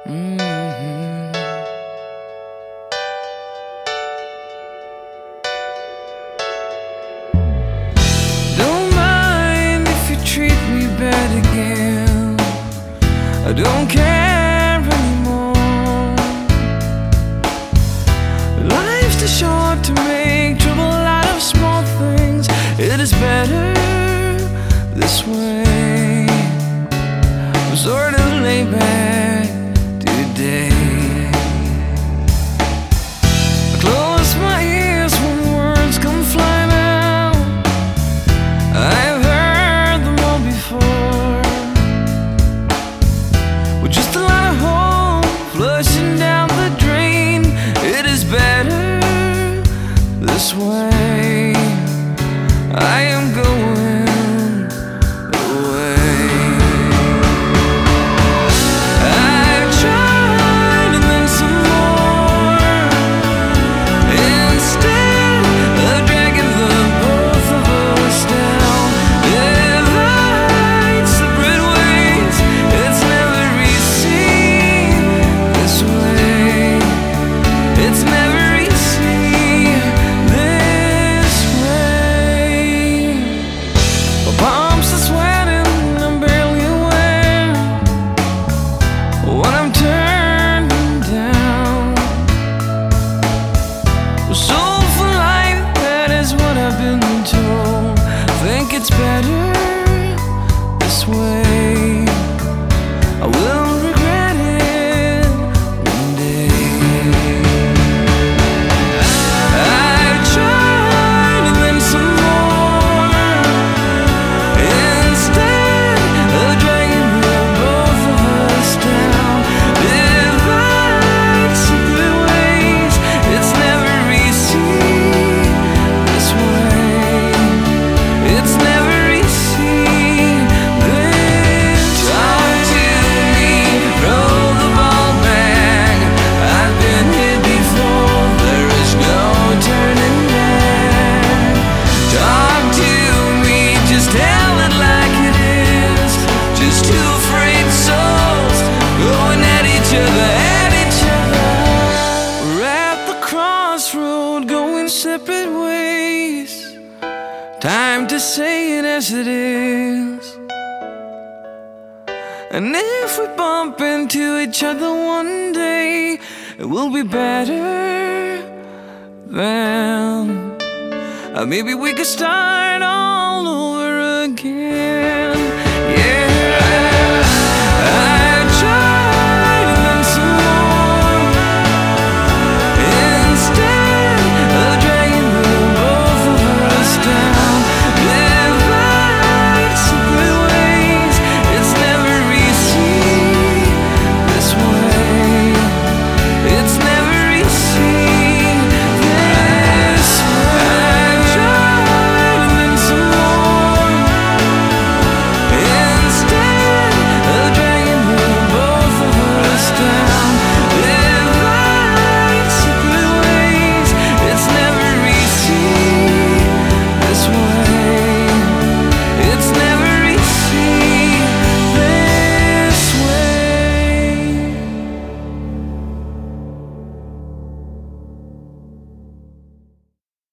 Mhm. Don't mind if you treat me bad again. I don't care anymore. Life's too short to make trouble out of small things. It is better this way. I'm sort of laid back today. I close my ears when words come flying out. I've heard them all before. With just a lot of hope flushing down the drain. It is better this way. I am going away. I've tried and then some more. Instead of dragging the both of us down, divide separate ways. It's never easy this way. It's never easy this way. My palms are sweating, I'm barely aware when I'm turning down. Soul for life, that is what I've been told. Think it's better this way. I will regret it one day. I've tried and then some more. Instead of dragging the both of us down, divide separate ways. It's never easy this way. It's never easy this way. Talk to me, roll the ball back. I've been here before, there is no turning back. Talk to me, just tell it like it is. Just two afraid souls going at each other, at each other. We're at the crossroad, going separate ways. Time to say it as it is. And if we bump into each other one day, it will be better then. Maybe we could start all over again.